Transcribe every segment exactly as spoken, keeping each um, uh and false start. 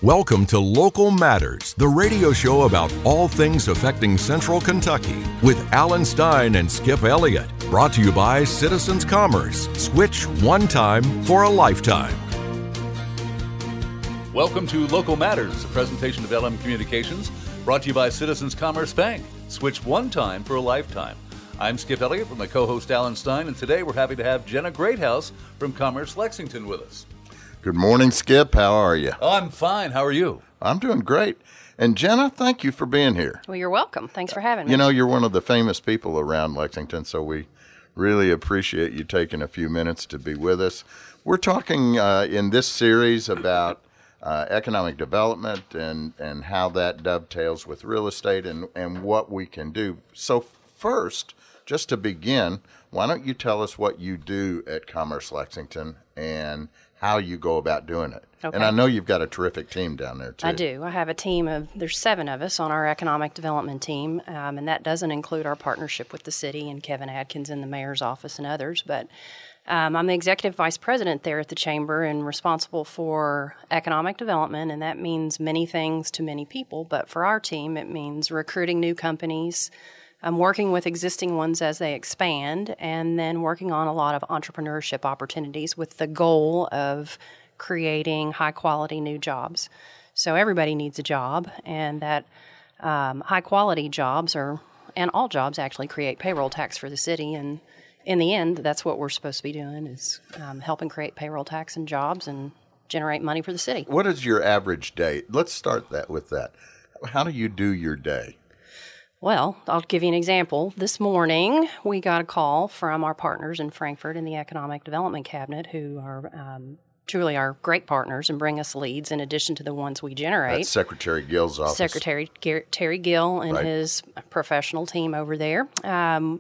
Welcome to Local Matters, the radio show about all things affecting Central Kentucky, with Alan Stein and Skip Elliott. Brought to you by Citizens Commerce. Switch one time for a lifetime. Welcome to Local Matters, a presentation of L M Communications, brought to you by Citizens Commerce Bank. Switch one time for a lifetime. I'm Skip Elliott with my co-host Alan Stein, and today we're happy to have Jenna Greathouse from Commerce Lexington with us. Good morning, Skip. How are you? Oh, I'm fine. How are you? I'm doing great. And Jenna, thank you for being here. Well, you're welcome. Thanks for having me. You know, you're one of the famous people around Lexington, so we really appreciate you taking a few minutes to be with us. We're talking uh, in this series about uh, economic development and, and how that dovetails with real estate and, and what we can do. So first, just to begin, why don't you tell us what you do at Commerce Lexington and how you go about doing it. Okay. And I know you've got a terrific team down there, too. I do. I have a team of, there's seven of us on our economic development team, um, and that doesn't include our partnership with the city and Kevin Adkins in the mayor's office and others. But um, I'm the executive vice president there at the chamber and responsible for economic development, and that means many things to many people. But for our team, it means recruiting new companies, I'm working with existing ones as they expand, and then working on a lot of entrepreneurship opportunities with the goal of creating high-quality new jobs. So everybody needs a job, and that um, high-quality jobs are, and all jobs actually create payroll tax for the city, and in the end, that's what we're supposed to be doing is um, helping create payroll tax and jobs and generate money for the city. What is your average day? Let's start that with that. How do you do your day? Well, I'll give you an example. This morning, we got a call from our partners in Frankfort in the Economic Development Cabinet, who are um, truly our great partners and bring us leads in addition to the ones we generate. That's Secretary Gill's office. Secretary Gar- Terry Gill and right. his professional team over there. Um,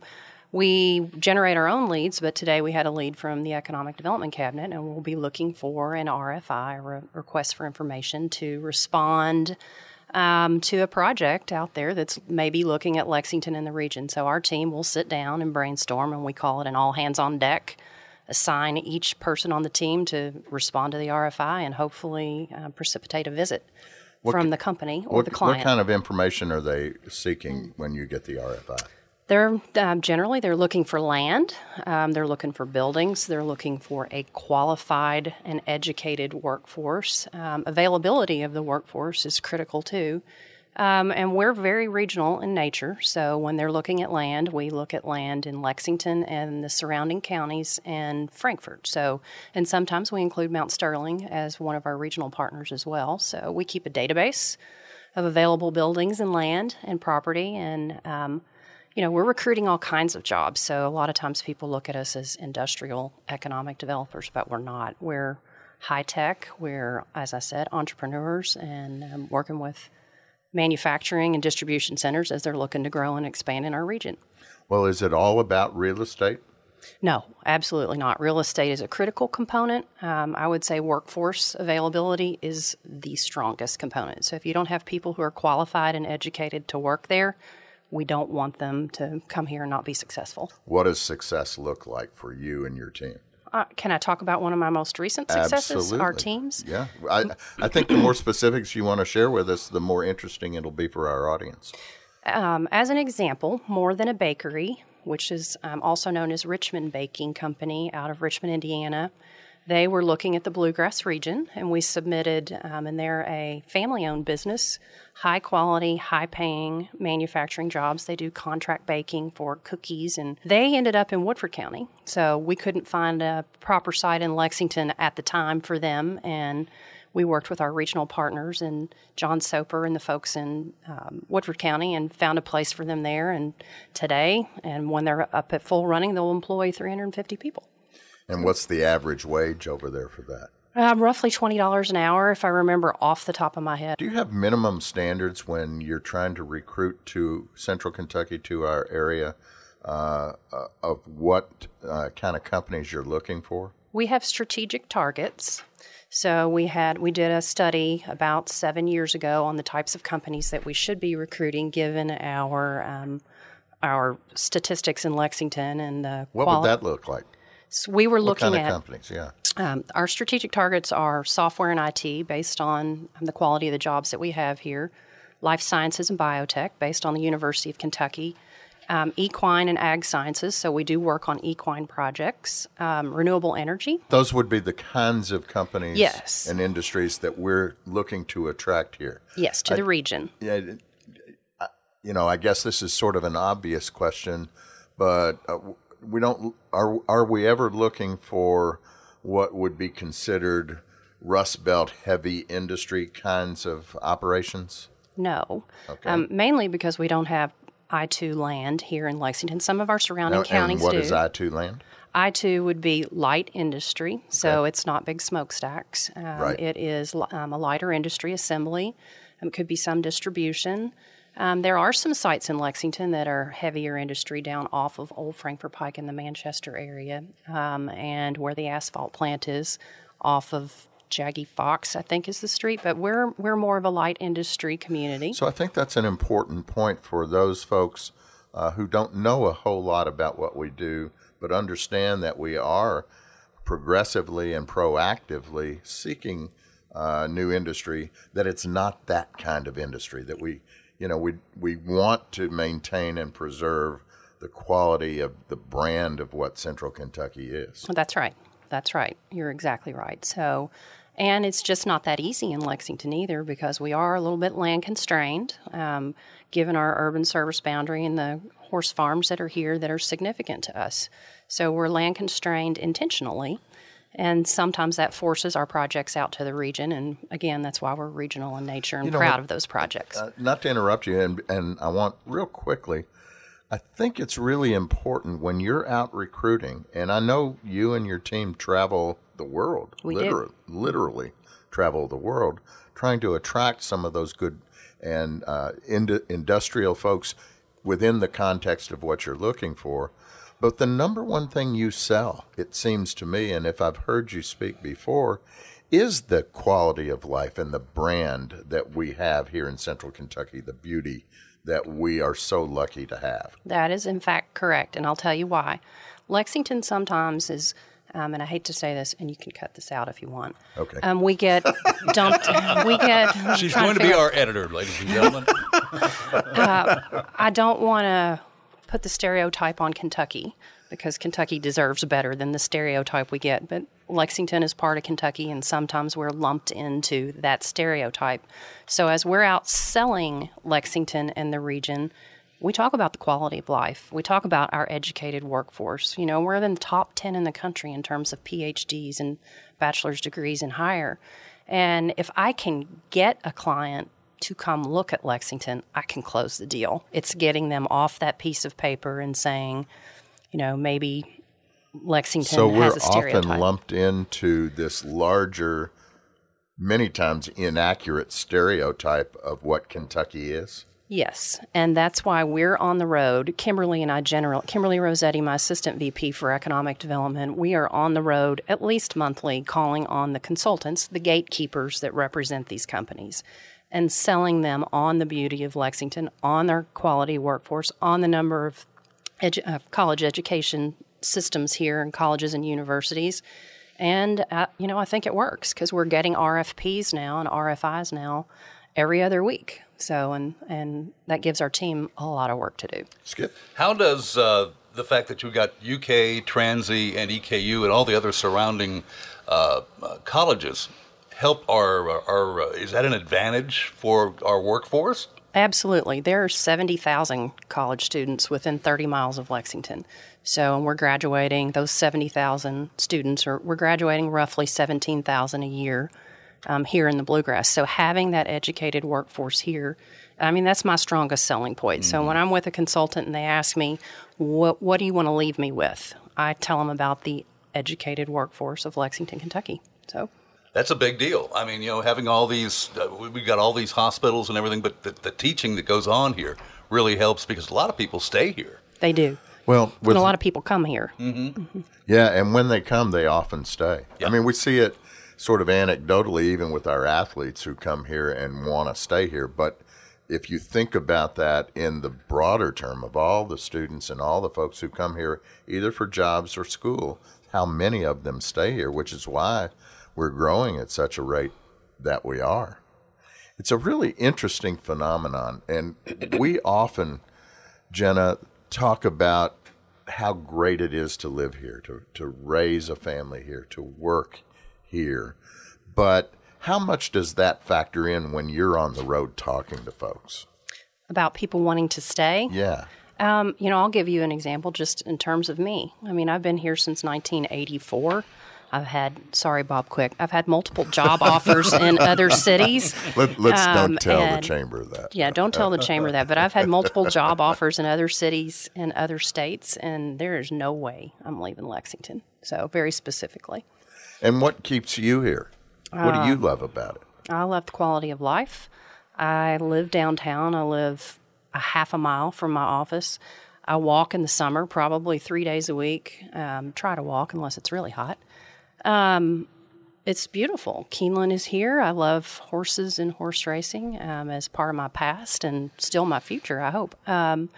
we generate our own leads, but today we had a lead from the Economic Development Cabinet, and we'll be looking for an R F I, a re- request for information, to respond Um, to a project out there that's maybe looking at Lexington and the region. So our team will sit down and brainstorm, and we call it an all-hands-on-deck, assign each person on the team to respond to the R F I and hopefully uh, precipitate a visit what, from the company or what, the client. What kind of information are they seeking when you get the R F I? They're um, generally they're looking for land, um, they're looking for buildings, they're looking for a qualified and educated workforce. Um, availability of the workforce is critical too, um, and we're very regional in nature. So when they're looking at land, we look at land in Lexington and the surrounding counties and Frankfort. So, and sometimes we include Mount Sterling as one of our regional partners as well. So we keep a database of available buildings and land and property, and um, You know, we're recruiting all kinds of jobs, so a lot of times people look at us as industrial economic developers, but we're not. We're high-tech. We're, as I said, entrepreneurs and um, working with manufacturing and distribution centers as they're looking to grow and expand in our region. Well, is it all about real estate? No, absolutely not. Real estate is a critical component. Um, I would say workforce availability is the strongest component. So if you don't have people who are qualified and educated to work there, we don't want them to come here and not be successful. What does success look like for you and your team? Uh, can I talk about one of my most recent successes, Absolutely. Our teams? Yeah. I, I think the more specifics you want to share with us, the more interesting it'll be for our audience. Um, as an example, More Than a Bakery, which is um, also known as Richmond Baking Company out of Richmond, Indiana, they were looking at the Bluegrass region, and we submitted, um, and they're a family-owned business, high-quality, high-paying manufacturing jobs. They do contract baking for cookies, and they ended up in Woodford County. So we couldn't find a proper site in Lexington at the time for them, and we worked with our regional partners and John Soper and the folks in um, Woodford County and found a place for them there. And today, and when they're up at full running, they'll employ three hundred fifty people. And what's the average wage over there for that? Uh, roughly twenty dollars an hour, if I remember off the top of my head. Do you have minimum standards when you're trying to recruit to Central Kentucky, to our area, uh, uh, of what uh, kind of companies you're looking for? We have strategic targets. So we had we did a study about seven years ago on the types of companies that we should be recruiting given our um, our statistics in Lexington and the what quali- would that look like? So we were What looking kind of at companies? Yeah. um, our strategic targets are software and I T based on the quality of the jobs that we have here, life sciences and biotech based on the University of Kentucky, um, equine and ag sciences, so we do work on equine projects, um, renewable energy. Those would be the kinds of companies Yes. and industries that we're looking to attract here. Yes, to I- the region. Yeah, I- you know, I guess this is sort of an obvious question, but uh, we don't. Are are we ever looking for what would be considered Rust Belt heavy industry kinds of operations? No, Okay. um, mainly because we don't have I two land here in Lexington. Some of our surrounding Now, counties and what do. is I two land? I two would be light industry, so it's not big smokestacks. Um, Right. It is um, a lighter industry assembly. Um, it could be some distribution. Um, there are some sites in Lexington that are heavier industry down off of Old Frankfort Pike in the Manchester area, um, and where the asphalt plant is off of Jaggy Fox, I think is the street. But we're we're more of a light industry community. So I think that's an important point for those folks uh, who don't know a whole lot about what we do, but understand that we are progressively and proactively seeking uh, new industry, that it's not that kind of industry, that we, you know, we, we want to maintain and preserve the quality of the brand of what Central Kentucky is. That's right. That's right. You're exactly right. So, and it's just not that easy in Lexington either, because we are a little bit land constrained, um, given our urban service boundary and the horse farms that are here that are significant to us. So we're land constrained intentionally, and sometimes that forces our projects out to the region. And again, that's why we're regional in nature and You know proud what? of those projects. Uh, not to interrupt you, and, and I want real quickly, I think it's really important when you're out recruiting, and I know you and your team travel the world, We literally, literally travel the world, trying to attract some of those good and uh, ind- industrial folks within the context of what you're looking for. But the number one thing you sell, it seems to me, and if I've heard you speak before, is the quality of life and the brand that we have here in Central Kentucky, the beauty that we are so lucky to have. That is, in fact, correct, and I'll tell you why. Lexington sometimes is, um, and I hate to say this, and you can cut this out if you want. Okay. Um, we get dumped. We get. She's trying going to be figure- our editor, ladies and gentlemen. I don't want to put the stereotype on Kentucky, because Kentucky deserves better than the stereotype we get. But Lexington is part of Kentucky, and sometimes we're lumped into that stereotype. So as we're out selling Lexington and the region, we talk about the quality of life. We talk about our educated workforce. You know, we're in the top ten in the country in terms of P H Ds and bachelor's degrees and higher. And if I can get a client to come look at Lexington, I can close the deal. It's getting them off that piece of paper and saying, you know, maybe Lexington So we're has a stereotype. often lumped into this larger, many times inaccurate stereotype of what Kentucky is. Yes, and that's why we're on the road. Kimberly and I, general Kimberly Rossetti, my assistant V P for economic development, we are on the road at least monthly, calling on the consultants, the gatekeepers that represent these companies, and selling them on the beauty of Lexington, on their quality workforce, on the number of, edu- of college education systems here in colleges and universities. And, uh, you know, I think it works, because we're getting R F Ps now and R F Is now every other week. So, and, and that gives our team a lot of work to do. Skip? How does uh, the fact that you got U K, Transy, and E K U and all the other surrounding uh, uh, colleges help our, our uh, is that an advantage for our workforce? Absolutely. There are seventy thousand college students within thirty miles of Lexington. So we're graduating, those seventy thousand students, are we're graduating roughly seventeen thousand a year um, here in the Bluegrass. So having that educated workforce here, I mean, that's my strongest selling point. Mm-hmm. So when I'm with a consultant and they ask me, what, what do you want to leave me with? I tell them about the educated workforce of Lexington, Kentucky. So That's a big deal. I mean, you know, having all these, uh, we got all these hospitals and everything, but the, the teaching that goes on here really helps, because a lot of people stay here. they do. Well, with, And a lot of people come here. Mm-hmm. yeah, and when they come, they often stay. Yeah. I mean, we see it sort of anecdotally, even with our athletes who come here and want to stay here. But if you think about that in the broader term of all the students and all the folks who come here, either for jobs or school, how many of them stay here, which is why we're growing at such a rate that we are. It's a really interesting phenomenon, and we often, Jenna, talk about how great it is to live here, to, to raise a family here, to work here. But how much does that factor in when you're on the road talking to folks? About people wanting to stay? Yeah. Um, you know, I'll give you an example just in terms of me. I mean, I've been here since nineteen eighty-four. I've had, sorry, Bob Quick, I've had multiple job offers in other cities. Let, let's um, don't tell and, the chamber that. Yeah, don't tell the chamber that. But I've had multiple job offers in other cities and other states, and there is no way I'm leaving Lexington. So very specifically. And what keeps you here? What do you love about it? I love the quality of life. I live downtown. I live a half a mile from my office. I walk in the summer, probably three days a week. Um, try to walk unless it's really hot. Um, it's beautiful. Keeneland is here. I love horses and horse racing um, as part of my past and still my future, I hope. Um,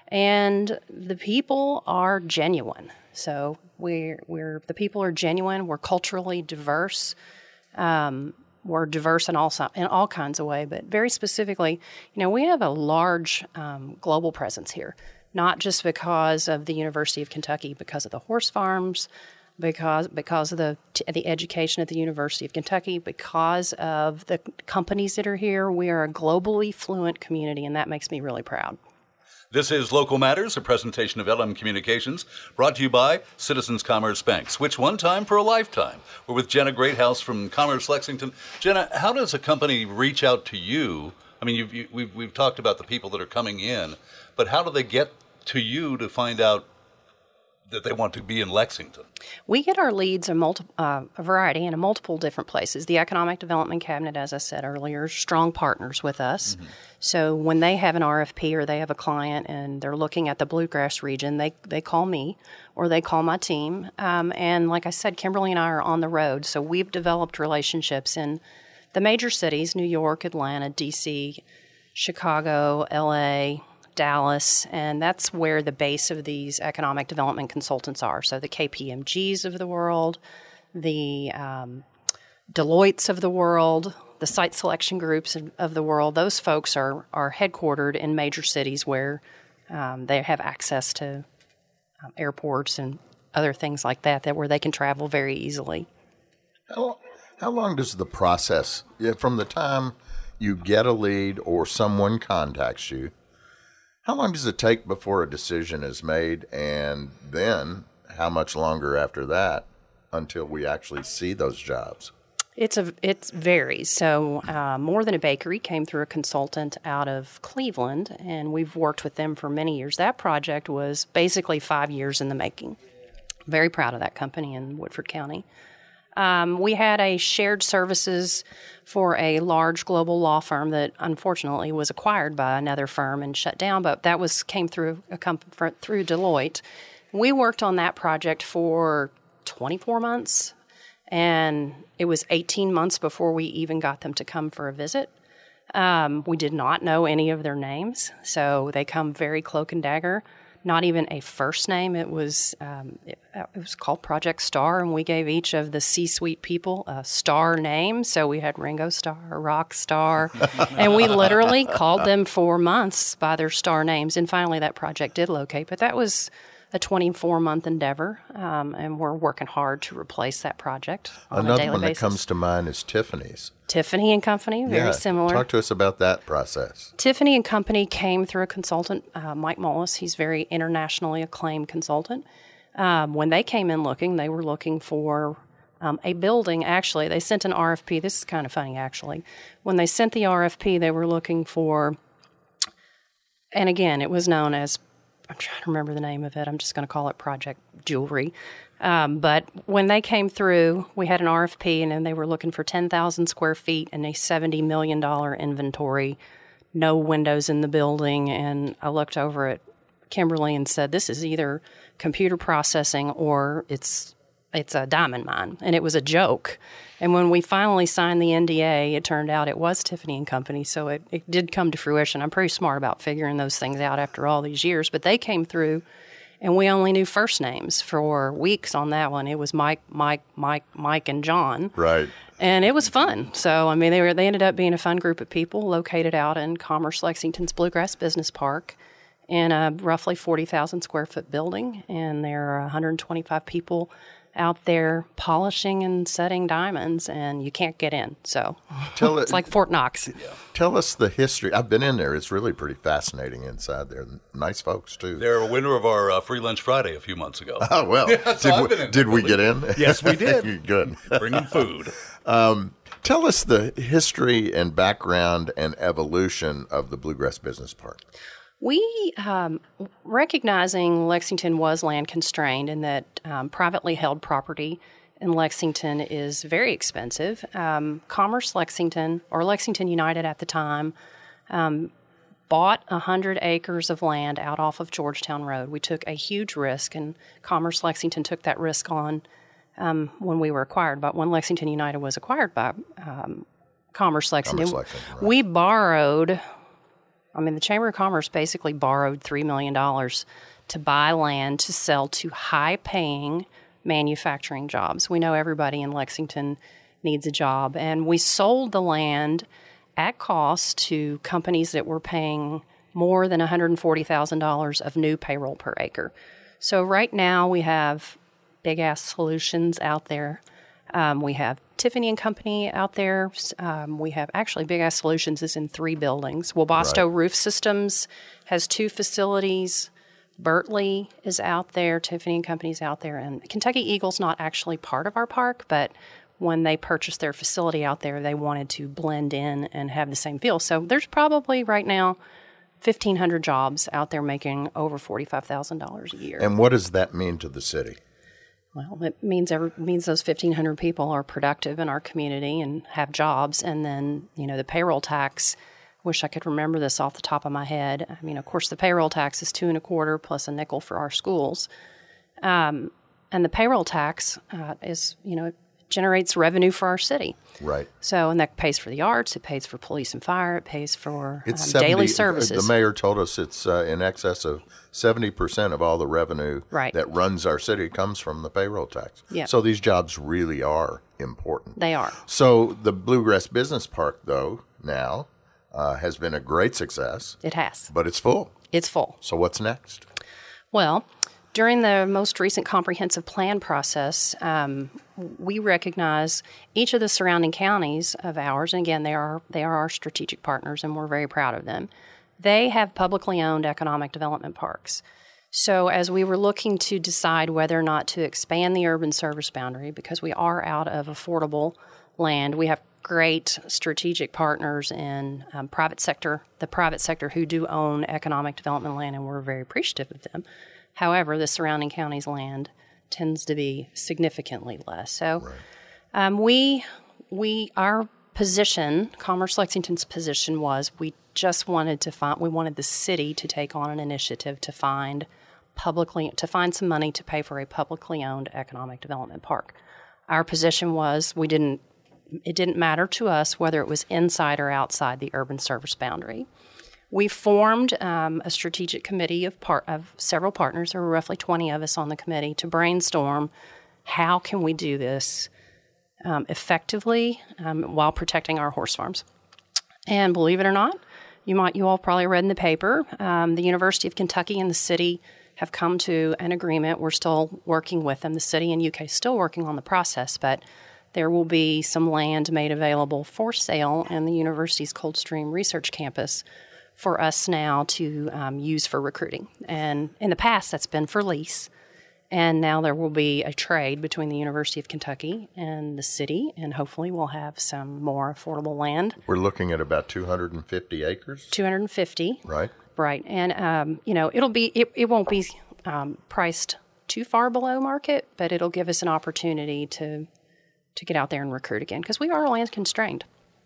and the people are genuine. So we're, we're the people are genuine. We're culturally diverse. Um, we're diverse in all in all kinds of ways, but very specifically, you know, we have a large um, global presence here. Not just because of the University of Kentucky, because of the horse farms, because because of the the education at the University of Kentucky, because of the companies that are here. We are a globally fluent community, and that makes me really proud. This is Local Matters, a presentation of L M Communications, brought to you by Citizens Commerce Bank. Switch one time for a lifetime. We're with Jenna Greathouse from Commerce Lexington. Jenna, how does a company reach out to you? I mean, you've, you, we've, we've talked about the people that are coming in, but how do they get to you to find out that they want to be in Lexington? We get our leads in multi, uh, a variety and in multiple different places. The Economic Development Cabinet, as I said earlier, is strong partners with us. Mm-hmm. So when they have an R F P or they have a client and they're looking at the Bluegrass region, they, they call me or they call my team. Um, and like I said, Kimberly and I are on the road. So we've developed relationships in the major cities, New York, Atlanta, D C, Chicago, L A, Dallas, and that's where the base of these economic development consultants are. So the K P M Gs of the world, the um, Deloittes of the world, the site selection groups of the world, those folks are, are headquartered in major cities where um, they have access to um, airports and other things like that, that where they can travel very easily. How, how long does the process, from the time you get a lead or someone contacts you, how long does it take before a decision is made, and then how much longer after that until we actually see those jobs? It's a it varies. So uh, More Than a Bakery came through a consultant out of Cleveland, and we've worked with them for many years. That project was basically five years in the making. Very proud of that company in Woodford County. Um, we had a shared services for a large global law firm that unfortunately was acquired by another firm and shut down, but that was came through a comp- through Deloitte. We worked on that project for twenty-four months, and it was eighteen months before we even got them to come for a visit. Um, we did not know any of their names, so they come very cloak and dagger. Not even a first name. It was um, it, it was called Project Star, and we gave each of the C-suite people a star name. So we had Ringo Starr, Rock Star, and we literally called them for months by their star names. And finally, that project did locate. But that was a twenty-four month endeavor, um, and we're working hard to replace that project on Another a daily one basis. that comes to mind is Tiffany's. Tiffany and Company, very yeah. similar. Talk to us about that process. Tiffany and Company came through a consultant, uh, Mike Mullis. He's a very internationally acclaimed consultant. Um, when they came in looking, they were looking for um, a building. Actually, they sent an R F P. This is kind of funny, actually. When they sent the R F P, they were looking for, and again, it was known as, I'm trying to remember the name of it. I'm just going to call it Project Jewelry. Um, but when they came through, we had an R F P, and then they were looking for ten thousand square feet and a seventy million dollars inventory, no windows in the building. And I looked over at Kimberly and said, this is either computer processing or it's it's a diamond mine. And it was a joke. And when we finally signed the N D A, it turned out it was Tiffany and Company. So it, it did come to fruition. I'm pretty smart about figuring those things out after all these years. But they came through And we only knew first names for weeks on that one. It was Mike, Mike, Mike, Mike, and John. Right. And it was fun. So, I mean, they were they ended up being a fun group of people located out in Commerce Lexington's Bluegrass Business Park in a roughly forty thousand square foot building. And there are one hundred twenty-five people out there polishing and setting diamonds, and you can't get in. So Tell it's it, like Fort Knox. Tell us the history. I've been in there. It's really pretty fascinating inside there. Nice folks, too. They're a winner of our uh, Free Lunch Friday a few months ago. Oh, well. Yeah, so I've did been we, in did there, we really. get in? Yes, we did. Good. Bringing food. Um, tell us the history and background and evolution of the Bluegrass Business Park. We, um, recognizing Lexington was land constrained and that um, privately held property in Lexington is very expensive, um, Commerce Lexington, or Lexington United at the time, um, bought one hundred acres of land out off of Georgetown Road. We took a huge risk, and Commerce Lexington took that risk on um, when we were acquired. But when Lexington United was acquired by um, Commerce Lexington, Commerce Lexington, right. we borrowed, I mean, the Chamber of Commerce basically borrowed three million dollars to buy land to sell to high-paying manufacturing jobs. We know everybody in Lexington needs a job, and we sold the land at cost to companies that were paying more than one hundred forty thousand dollars of new payroll per acre. So right now we have Big Ass Solutions out there. Um, we have Tiffany and Company out there. Um, we have actually Big Ass Solutions is in three buildings. Wabasto Right. Roof Systems has two facilities. Bertley is out there, Tiffany and Company's out there, and Kentucky Eagle's not actually part of our park, but when they purchased their facility out there, they wanted to blend in and have the same feel. So there's probably right now fifteen hundred jobs out there making over forty-five thousand dollars a year. And what does that mean to the city? Well, it means every, means those fifteen hundred people are productive in our community and have jobs, and then, you know, the payroll tax. Wish I could remember this off the top of my head. I mean, of course, the payroll tax is two and a quarter plus a nickel for our schools. Um, and the payroll tax uh, is, you know, it generates revenue for our city. Right. So, and that pays for the arts, it pays for police and fire, it pays for um, It's seventy daily services. The mayor told us it's uh, in excess of seventy percent of all the revenue Right. that runs our city comes from the payroll tax. Yeah. So these jobs really are important. They are. So the Bluegrass Business Park, though, now uh, has been a great success, It has. but it's full. It's full. So what's next? Well, during the most recent comprehensive plan process, um, we recognize each of the surrounding counties of ours, and again, they are they are our strategic partners, and we're very proud of them. They have publicly owned economic development parks. So as we were looking to decide whether or not to expand the urban service boundary, because we are out of affordable land, we have great strategic partners in um, private sector, the private sector who do own economic development land, and we're very appreciative of them. However, the surrounding county's land tends to be significantly less. So Right. um, we, we, our position, Commerce Lexington's position was we just wanted to find, we wanted the city to take on an initiative to find publicly, to find some money to pay for a publicly owned economic development park. Our position was we didn't, it didn't matter to us whether it was inside or outside the urban service boundary. We formed um, a strategic committee of part of several partners. There were roughly twenty of us on the committee to brainstorm how can we do this um, effectively um, while protecting our horse farms. And believe it or not, you might you all probably read in the paper, um, the University of Kentucky and the city have come to an agreement. We're still working with them. The city and U K is still working on the process, but there will be some land made available for sale in the university's Coldstream Research Campus for us now to um, use for recruiting. And in the past, that's been for lease. And now there will be a trade between the University of Kentucky and the city, and hopefully we'll have some more affordable land. We're looking at about two hundred fifty acres, two hundred fifty. right? Right. And, um, you know, it'll be, it, it won't be um, priced too far below market, but it'll give us an opportunity to to get out there and recruit again, because we are land constrained.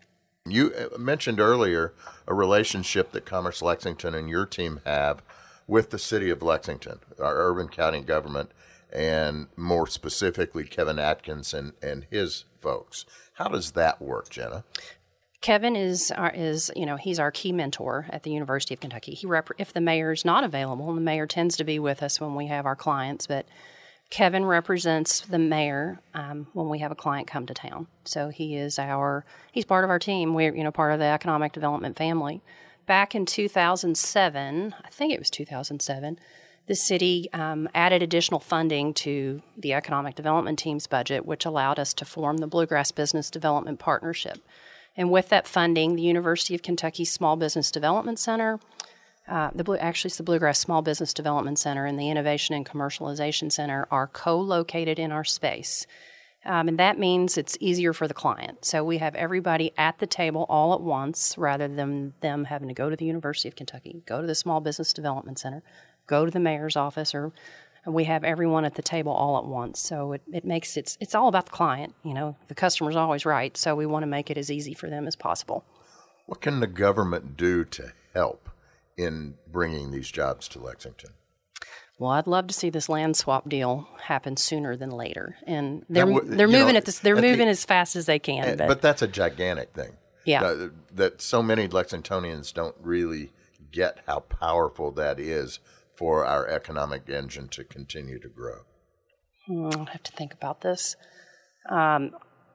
You uh, mentioned earlier a relationship that Commerce Lexington and your team have with the city of Lexington, our urban county government, and more specifically Kevin Atkins and, and his folks. How does that work, Jenna? Kevin is our, is you know he's our key mentor at the University of Kentucky. He rep- if the mayor is not available, and the mayor tends to be with us when we have our clients, but Kevin represents the mayor um, when we have a client come to town. So he is our he's part of our team. We're you know part of the economic development family. Back in two thousand seven, I think it was two thousand seven, the city um, added additional funding to the economic development team's budget, which allowed us to form the Bluegrass Business Development Partnership. And with that funding, the University of Kentucky Small Business Development Center, uh, the Blue, actually it's the Bluegrass Small Business Development Center and the Innovation and Commercialization Center are co-located in our space. Um, and that means it's easier for the client. So we have everybody at the table all at once rather than them having to go to the University of Kentucky, go to the Small Business Development Center, go to the mayor's office, or and we have everyone at the table all at once. So it, it makes it, it's all about the client. You know, the customer's always right, so we want to make it as easy for them as possible. What can the government do to help in bringing these jobs to Lexington? Well, I'd love to see this land swap deal happen sooner than later, and they're w- they're moving know, at this. They're at moving the, as fast as they can. But, but that's a gigantic thing. Yeah, that, that so many Lexingtonians don't really get how powerful that is for our economic engine to continue to grow. Hmm, I'll have to think about this. Um,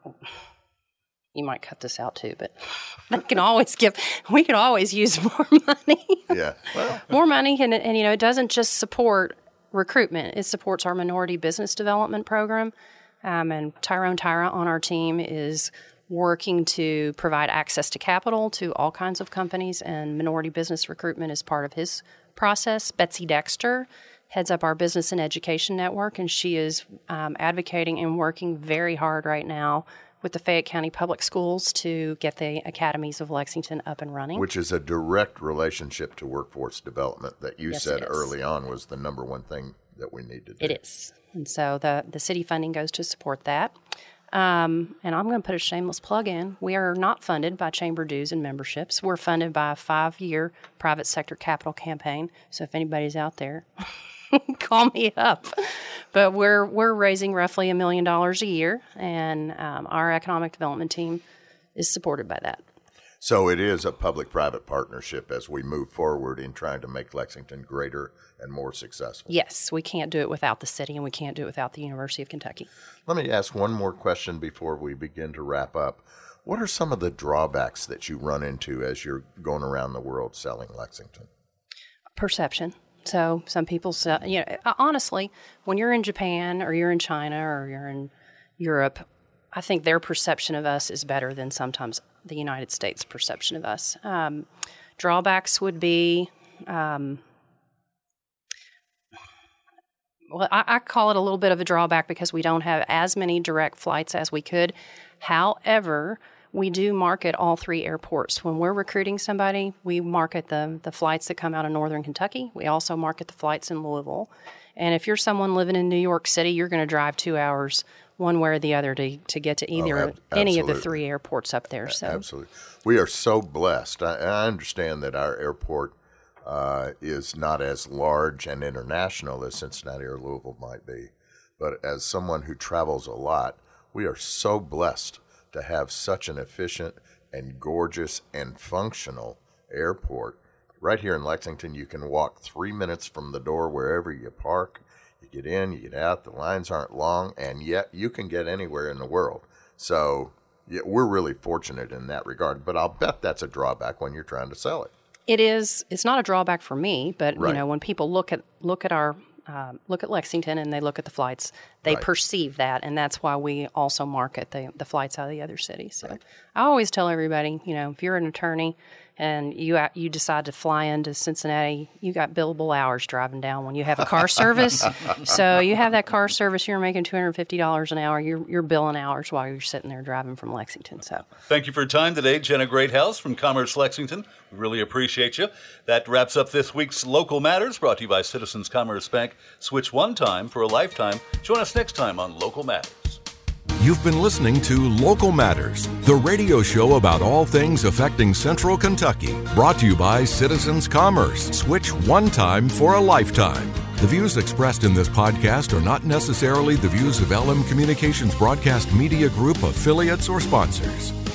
you might cut this out too, but we can always give. We can always use more money. Yeah, well, more money, and, and you know, it doesn't just support recruitment; it supports our minority business development program. Um, and Tyrone Tyra on our team is working to provide access to capital to all kinds of companies, and minority business recruitment is part of his process. Betsy Dexter heads up our business and education network, and she is um, advocating and working very hard right now with the Fayette County Public Schools to get the academies of Lexington up and running. Which is a direct relationship to workforce development that you yes, said early on was the number one thing that we need to do. It is. And so the, the city funding goes to support that. Um, and I'm going to put a shameless plug in. We are not funded by chamber dues and memberships. We're funded by a five-year private sector capital campaign. So if anybody's out there, call me up. But we're we're raising roughly a million dollars a year, and um, our economic development team is supported by that. So it is a public-private partnership as we move forward in trying to make Lexington greater and more successful. Yes, we can't do it without the city, and we can't do it without the University of Kentucky. Let me ask one more question before we begin to wrap up. What are some of the drawbacks that you run into as you're going around the world selling Lexington? Perception. So some people say, you know, honestly, when you're in Japan or you're in China or you're in Europe, I think their perception of us is better than sometimes the United States' perception of us. Um, drawbacks would be, um, well, I, I call it a little bit of a drawback because we don't have as many direct flights as we could. However, we do market all three airports. When we're recruiting somebody, we market the, the flights that come out of northern Kentucky. We also market the flights in Louisville. And if you're someone living in New York City, you're going to drive two hours one way or the other to, to get to either oh, ab- any of the three airports up there. So absolutely. We are so blessed. I, I understand that our airport uh, is not as large and international as Cincinnati or Louisville might be. But as someone who travels a lot, we are so blessed to have such an efficient and gorgeous and functional airport. Right here in Lexington, you can walk three minutes from the door wherever you park. You get in, you get out, the lines aren't long, and yet you can get anywhere in the world. So yeah, we're really fortunate in that regard, but I'll bet that's a drawback when you're trying to sell it. it is. It's not a drawback for me, but Right. you know, when people look at look at our um, look at Lexington and they look at the flights, they Right. perceive that, and that's why we also market the the flights out of the other cities. So I always tell everybody, you know, if you're an attorney and you you decide to fly into Cincinnati, you got billable hours driving down when you have a car service. So you have that car service, you're making two hundred fifty dollars an hour. You're you're billing hours while you're sitting there driving from Lexington. So Thank you for your time today, Jenna Greathouse from Commerce Lexington. We really appreciate you. That wraps up this week's Local Matters, brought to you by Citizens Commerce Bank. Switch one time for a lifetime. Join us next time on Local Matters. You've been listening to Local Matters, the radio show about all things affecting Central Kentucky. Brought to you by Citizens Commerce. Switch one time for a lifetime. The views expressed in this podcast are not necessarily the views of L M Communications Broadcast Media Group, affiliates, or sponsors.